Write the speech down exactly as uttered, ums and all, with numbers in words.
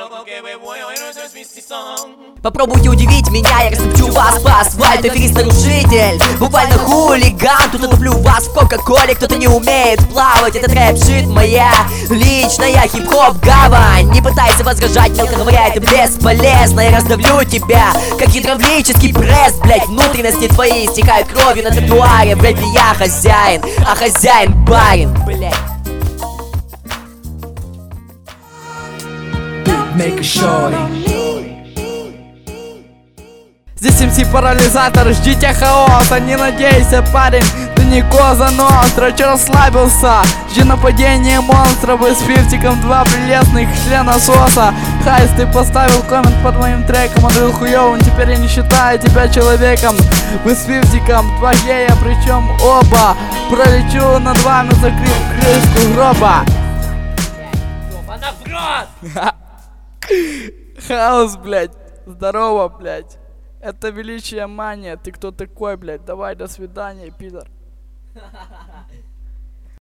Попробуйте удивить меня, я растоплю вас по асфальту, аферист-нарушитель, буквально хулиган. Тут утоплю вас в кока-коле, кто-то не умеет плавать. Этот рэп-шит моя личная, хип-хоп гавань. Не пытайся возражать, мелко говоря, это бесполезно. Я раздавлю тебя, как гидравлический пресс, блять. Внутренности твои истекают кровью на тротуаре. В рэпе я хозяин, а хозяин барин, блять. Make a shorty. Здесь эм си парализатор, ждите хаоса. Не надейся, парень, ты не Коза Ностра. Че расслабился, жди нападение монстра. Вы с фифтиком два прелестных члена соса. Хайс, ты поставил коммент под моим треком. Он был хуёвым, теперь я не считаю тебя человеком. Вы с фифтиком два гея, причем оба. Пролечу над вами, закрыв крышку гроба. Она в рот! Хаос, блядь. Здорово, блядь. Это величие мания. Ты кто такой, блядь? Давай, до свидания, пидор.